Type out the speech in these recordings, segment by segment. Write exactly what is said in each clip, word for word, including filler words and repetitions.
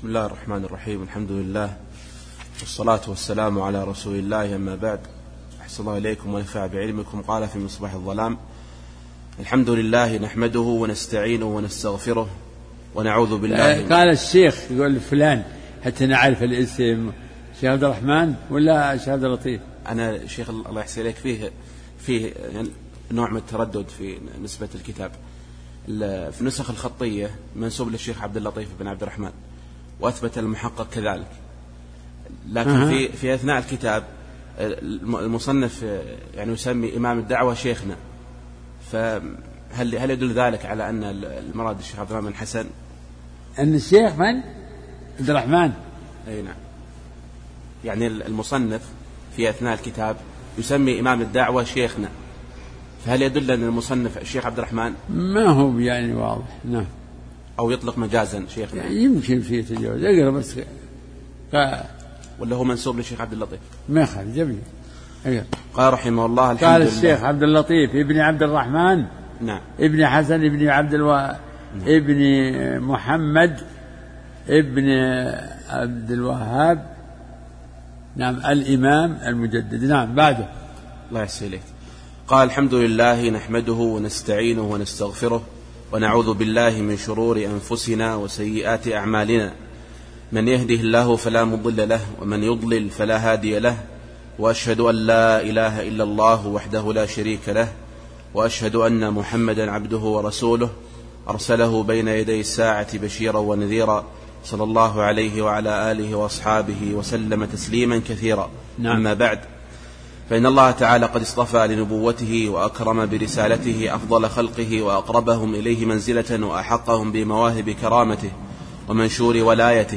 بسم الله الرحمن الرحيم. الحمد لله والصلاة والسلام على رسول الله، أما بعد. أحسن الله إليكم ونفع بعلمكم. قال في مصباح الظلام: الحمد لله نحمده ونستعينه ونستغفره ونعوذ بالله. قال الشيخ يقول فلان حتى نعرف الاسم، شيخ عبد الرحمن ولا شيخ عبد اللطيف؟ أنا شيخ الله يحسن إليك فيه فيه نوع من التردد في نسبة الكتاب. في النسخ الخطية منسوب للشيخ عبد اللطيف بن عبد الرحمن، وأثبت المحقق كذلك، لكن أه. في في أثناء الكتاب المصنف يعني يسمي إمام الدعوة شيخنا، فهل هل يدل ذلك على أن المراد الشيخ عبد الرحمن بن حسن؟ أن الشيخ من عبد الرحمن؟ أي نعم، يعني المصنف في أثناء الكتاب يسمي إمام الدعوة شيخنا، فهل يدل أن المصنف الشيخ عبد الرحمن؟ ما هو يعني واضح. نعم. أو يطلق مجازا شيخنا، يمكن فيه تجاوز. اقرأ بس. ف... ولا هو منسوب للشيخ عبد اللطيف؟ ما خالف جميل. أقرأ. قال رحمه الله: الحمد قال لله. الشيخ عبد اللطيف ابن عبد الرحمن، نعم، ابن حسن ابن عبد الو... نعم. ابن محمد ابن عبد الوهاب، نعم، الإمام المجدد. نعم. بعده. الله يحسن إليك. قال: الحمد لله نحمده ونستعينه ونستغفره ونعوذ بالله من شرور أنفسنا وسيئات أعمالنا، من يهده الله فلا مضل له ومن يضلل فلا هادي له، وأشهد أن لا إله إلا الله وحده لا شريك له، وأشهد أن محمدا عبده ورسوله أرسله بين يدي الساعة بشيرا ونذيرا، صلى الله عليه وعلى آله وأصحابه وسلم تسليما كثيرا. نعم. أما بعد، فإن الله تعالى قد اصطفى لنبوته وأكرم برسالته أفضل خلقه وأقربهم إليه منزلة وأحقهم بمواهب كرامته ومنشور ولايته،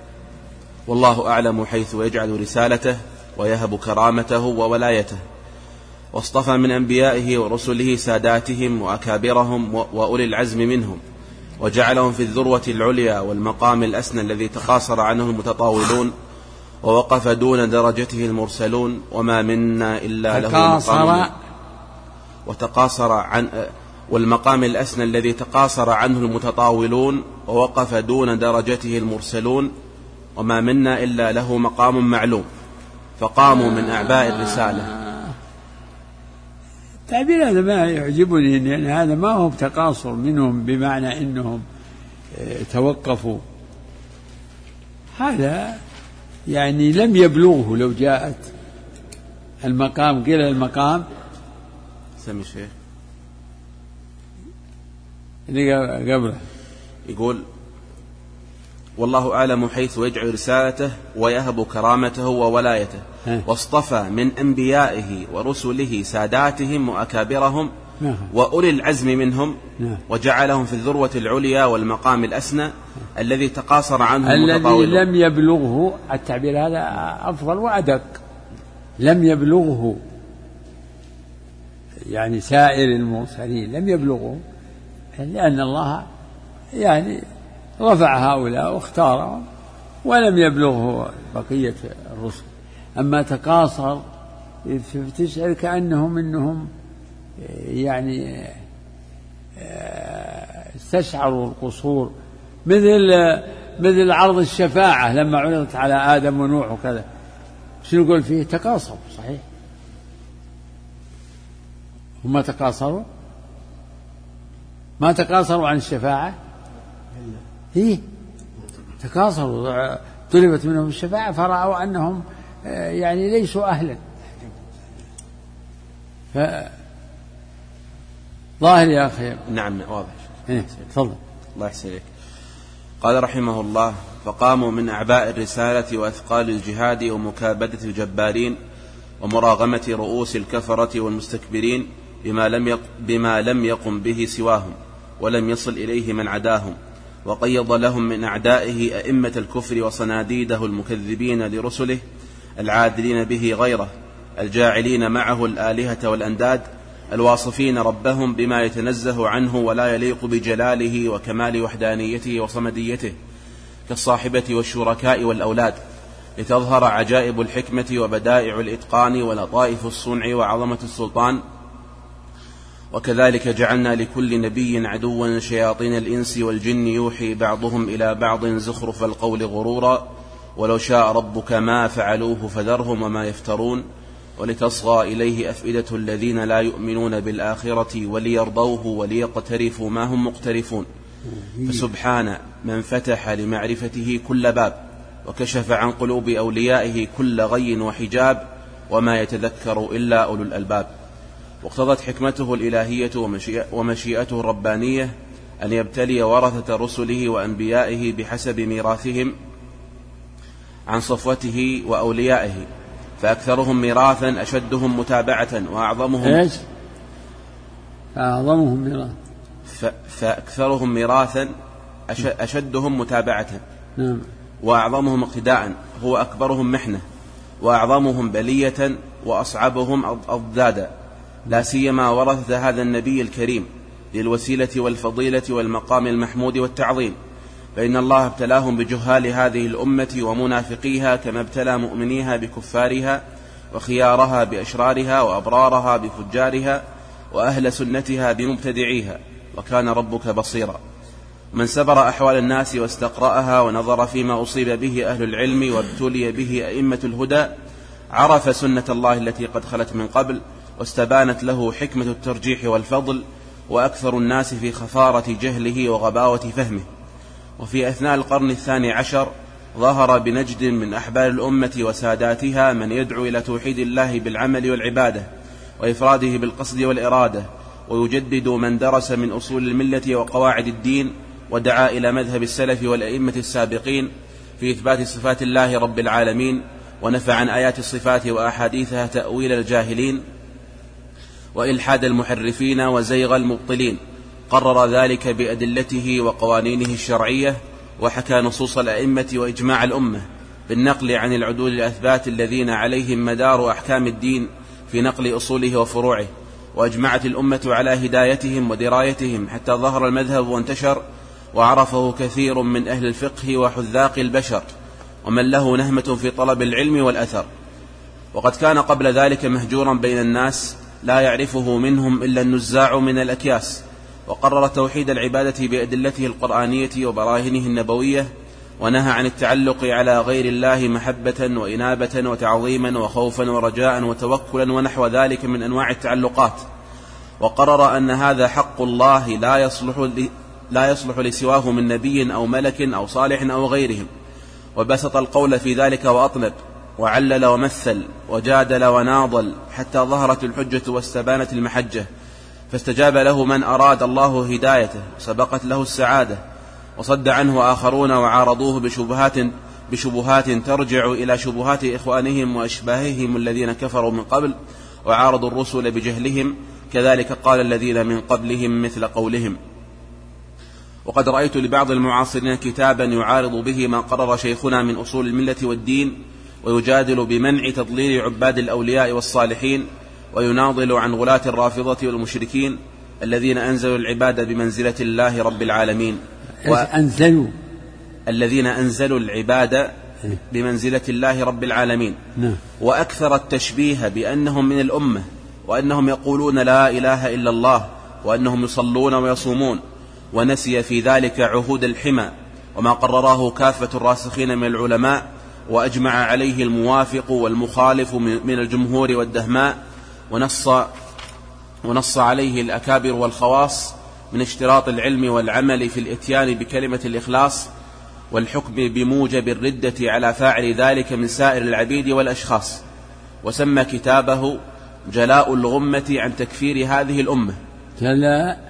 والله أعلم حيث يجعل رسالته ويهب كرامته وولايته. واصطفى من أنبيائه ورسله ساداتهم وأكابرهم وأولي العزم منهم، وجعلهم في الذروة العليا والمقام الأسنى الذي تقاصر عنه المتطاولون ووقف دون درجته المرسلون، وما منا إلا له مقام وتقاصر عن والمقام الأسنى الذي تقاصر عنه المتطاولون ووقف دون درجته المرسلون، وما منا إلا له مقام معلوم، فقاموا من أعباء الرسالة. تعبير هذا ما يعجبني، لأن هذا ما هو تقاصر منهم بمعنى إنهم توقفوا، هذا يعني لم يبلغه. لو جاءت المقام قيل المقام سمي شيخ اللي قبله يقول: والله أعلم حيث يجعل رسالته ويهب كرامته وولايته، واصطفى من أنبيائه ورسله ساداتهم وأكابرهم وأولي العزم منهم، وجعلهم في الذروة العليا والمقام الأسنى الذي تقاصر عنه المتطاولون. الذي لم يبلغه، التعبير هذا أفضل وأدق، لم يبلغه يعني سائر المرسلين لم يبلغه، لأن الله يعني رفع هؤلاء واختارهم ولم يبلغه بقية الرسل. أما تقاصر تشعر كأنهم إنهم يعني استشعروا القصور، مثل مثل عرض الشفاعة لما عرضت على آدم ونوح وكذا، شنو نقول فيه؟ تقاصروا. صحيح، هم تقاصروا، ما تقاصروا عن الشفاعة، هي تقاصروا، طلبت منهم الشفاعة فرأوا أنهم يعني ليسوا أهلا. ظاهر يا أخي. نعم واضح. إيه تفضل. الله يحسن إليك. قال رحمه الله: فقاموا من أعباء الرسالة وأثقال الجهاد ومكابدة الجبارين ومراغمة رؤوس الكفرة والمستكبرين بما لم يق بما لم يقم به سواهم ولم يصل إليه من عداهم، وقيض لهم من أعدائه أئمة الكفر وصناديده المكذبين لرسله العادلين به غيره، الجاعلين معه الآلهة والأنداد، الواصفين ربهم بما يتنزه عنه ولا يليق بجلاله وكمال وحدانيته وصمديته، كالصاحبة والشركاء والأولاد، لتظهر عجائب الحكمة وبدائع الإتقان ولطائف الصنع وعظمة السلطان وكذلك جعلنا لكل نبي عدوا شياطين الإنس والجن يوحي بعضهم إلى بعض زخرف القول غرورا ولو شاء ربك ما فعلوه فذرهم وما يفترون ولتصغى إليه أفئدة الذين لا يؤمنون بالآخرة وليرضوه وليقترفوا ما هم مقترفون. فسبحان من فتح لمعرفته كل باب وكشف عن قلوب أوليائه كل غي وحجاب وما يتذكر إلا أولو الألباب. واقتضت حكمته الإلهية ومشيئته الربانية أن يبتلي ورثة رسله وأنبيائه بحسب ميراثهم عن صفوته وأوليائه، فأكثرهم ميراثا أشدهم متابعة وأعظمهم إيش؟ فأعظمهم ميراث فأكثرهم ميراثا أشدهم متابعة نعم. وأعظمهم اقتداء هو أكبرهم محنة وأعظمهم بلية وأصعبهم أضدادا، لا سيما ورثة هذا النبي الكريم للوسيلة والفضيلة والمقام المحمود والتعظيم، فإن الله ابتلاهم بجهال هذه الأمة ومنافقيها كما ابتلى مؤمنيها بكفارها وخيارها بأشرارها وأبرارها بفجارها وأهل سنتها بمبتدعيها، وكان ربك بصيرا. من سبر أحوال الناس واستقرأها ونظر فيما أصيب به أهل العلم وابتلي به أئمة الهدى عرف سنة الله التي قد خلت من قبل واستبانت له حكمة الترجيح والفضل، وأكثر الناس في خفارة جهله وغباوة فهمه. وفي أثناء القرن الثاني عشر ظهر بنجد من أحبار الأمة وساداتها من يدعو إلى توحيد الله بالعمل والعبادة وإفراده بالقصد والإرادة، ويجدد من درس من أصول الملة وقواعد الدين ودعا إلى مذهب السلف والأئمة السابقين في إثبات صفات الله رب العالمين، ونفى عن آيات الصفات وأحاديثها تأويل الجاهلين وإلحاد المحرفين وزيغ المبطلين، قرر ذلك بأدلته وقوانينه الشرعية، وحكى نصوص الأئمة وإجماع الأمة بالنقل عن العدول الأثبات الذين عليهم مدار أحكام الدين في نقل أصوله وفروعه، وأجمعت الأمة على هدايتهم ودرايتهم حتى ظهر المذهب وانتشر وعرفه كثير من أهل الفقه وحذاق البشر ومن له نهمة في طلب العلم والأثر. وقد كان قبل ذلك مهجورا بين الناس لا يعرفه منهم إلا النزاع من الأكياس، وقرر توحيد العبادة بأدلته القرآنية وبراهينه النبوية، ونهى عن التعلق على غير الله محبة وإنابة وتعظيما وخوفا ورجاء وتوكلا ونحو ذلك من أنواع التعلقات، وقرر أن هذا حق الله لا يصلح, لا يصلح لسواه من نبي أو ملك أو صالح أو غيرهم، وبسط القول في ذلك وأطلق وعلل ومثل وجادل وناضل حتى ظهرت الحجة واستبانت المحجة، فاستجاب له من أراد الله هدايته وسبقت له السعادة، وصد عنه آخرون وعارضوه بشبهات, بشبهات ترجع إلى شبهات إخوانهم وأشباههم الذين كفروا من قبل وعارضوا الرسل بجهلهم، كذلك قال الذين من قبلهم مثل قولهم. وقد رأيت لبعض المعاصرين كتابا يعارض به ما قرر شيخنا من أصول الملة والدين، ويجادل بمنع تضليل عباد الأولياء والصالحين، ويناضل عن غلاة الرافضة والمشركين الذين أنزلوا العبادة بمنزلة الله رب العالمين أنزلوا الذين أنزلوا العبادة بمنزلة الله رب العالمين وأكثر التشبيه بأنهم من الأمة، وأنهم يقولون لا إله إلا الله، وأنهم يصلون ويصومون، ونسي في ذلك عهود الحمى وما قرره كافة الراسخين من العلماء، وأجمع عليه الموافق والمخالف من الجمهور والدهماء، ونص, ونص عليه الأكابر والخواص من اشتراط العلم والعمل في الإتيان بكلمة الإخلاص والحكم بموجب الردة على فاعل ذلك من سائر العبيد والأشخاص، وسمى كتابه جلاء الغمة عن تكفير هذه الأمة. جلاء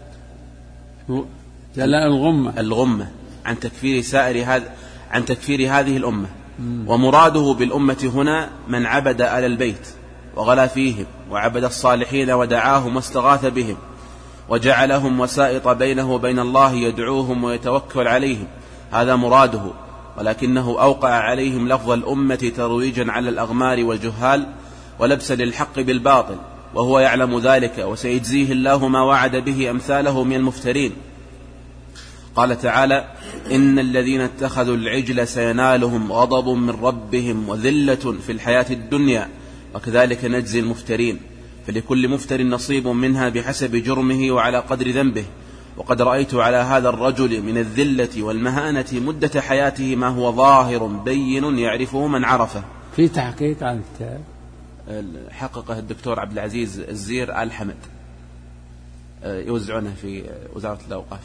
جلاء الغمة الغمة عن تكفير سائر هذا عن تكفير هذه الأمة. ومراده بالأمة هنا من عبد آل البيت وغلا فيهم وعبد الصالحين ودعاهم واستغاث بهم وجعلهم وسائط بينه وبين الله يدعوهم ويتوكل عليهم، هذا مراده، ولكنه أوقع عليهم لفظ الأمة ترويجا على الأغمار والجهال ولبسا للحق بالباطل، وهو يعلم ذلك وسيجزيه الله ما وعد به أمثاله من المفترين. قال تعالى: إن الذين اتخذوا العجل سينالهم غضب من ربهم وذلة في الحياة الدنيا وكذلك نجزي المفترين. فلكل مفتر نصيب منها بحسب جرمه وعلى قدر ذنبه. وقد رأيت على هذا الرجل من الذلة والمهانة مدة حياته ما هو ظاهر بين يعرفه من عرفه. في تحقيق عن الكتاب حققه الدكتور عبد العزيز الزير آل حمد، يوزعونه في وزارة الأوقاف.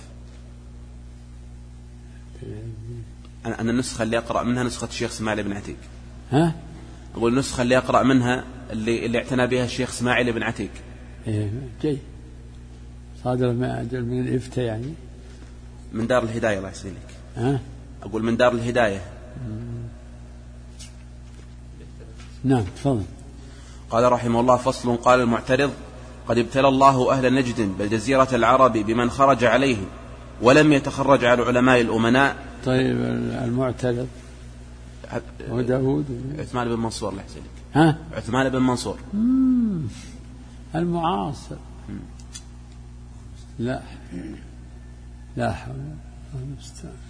أنا النسخة اللي أقرأ منها نسخة الشيخ اسماعيل بن عتيق. ها؟ أقول النسخة اللي أقرأ منها اللي, اللي اعتنى بها الشيخ اسماعيل بن عتيق. إيه جيد، صادر من الإفتاء يعني من دار الهداية. الله يسلمك. ها؟ أقول من دار الهداية. نعم تفضل. قال رحمه الله: فصل. قال المعترض: قد ابتلى الله أهل نجد بل جزيرة العرب بمن خرج عليه ولم يتخرج على علماء الأمناء. طيب المعترض وداود عثمان بن منصور. الله يسلمك. ها؟ عثمان بن منصور مم. المعاصر. لا لا حول ولا قوة إلا بالله.